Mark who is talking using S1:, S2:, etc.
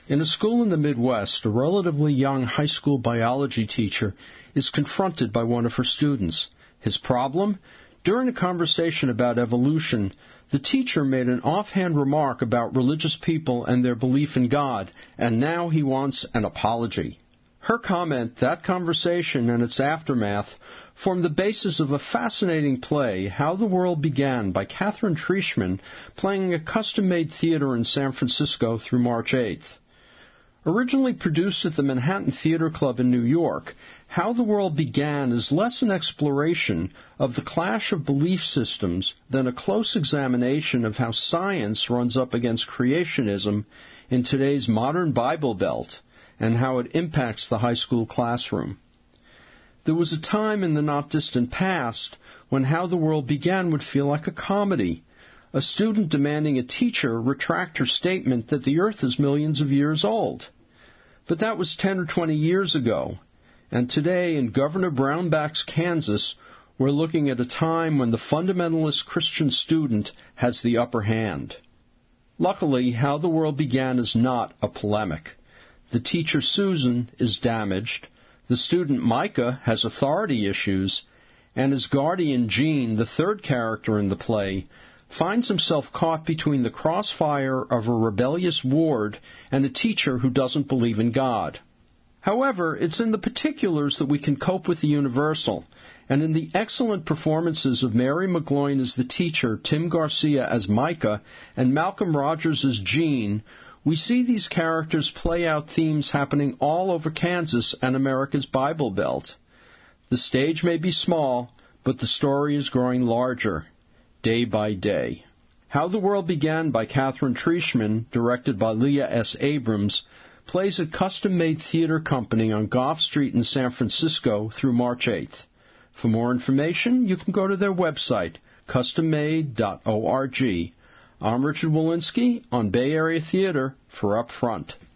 S1: In a school in the Midwest, a relatively young high school biology teacher is confronted by one of her students. His problem? During a conversation about evolution, the teacher made an offhand remark about religious people and their belief in God, and now he wants an apology. Her comment, that conversation, and its aftermath form the basis of a fascinating play, How the World Began, by Catherine Trieschmann, playing a custom-made theater in San Francisco through March 8th. Originally produced at the Manhattan Theater Club in New York, How the World Began is less an exploration of the clash of belief systems than a close examination of how science runs up against creationism in today's modern Bible Belt and how it impacts the high school classroom. There was a time in the not-distant past when How the World Began would feel like a comedy, a student demanding a teacher retract her statement that the earth is millions of years old. But that was 10 or 20 years ago, and today in Governor Brownback's Kansas, we're looking at a time when the fundamentalist Christian student has the upper hand. Luckily, How the World Began is not a polemic. The teacher, Susan, is damaged, the student, Micah, has authority issues, and his guardian, Gene, the third character in the play, finds himself caught between the crossfire of a rebellious ward and a teacher who doesn't believe in God. However, it's in the particulars that we can cope with the universal, and in the excellent performances of Mary McGloin as the teacher, Tim Garcia as Micah, and Malcolm Rogers as Gene, we see these characters play out themes happening all over Kansas and America's Bible Belt. The stage may be small, but the story is growing larger, day by day. How the World Began by Catherine Trieschmann, directed by Leah S. Abrams, plays at Custom Made Theater Company on Gough Street in San Francisco through March 8th. For more information, you can go to their website, custommade.org. I'm Richard Walensky on Bay Area Theater for Up Front.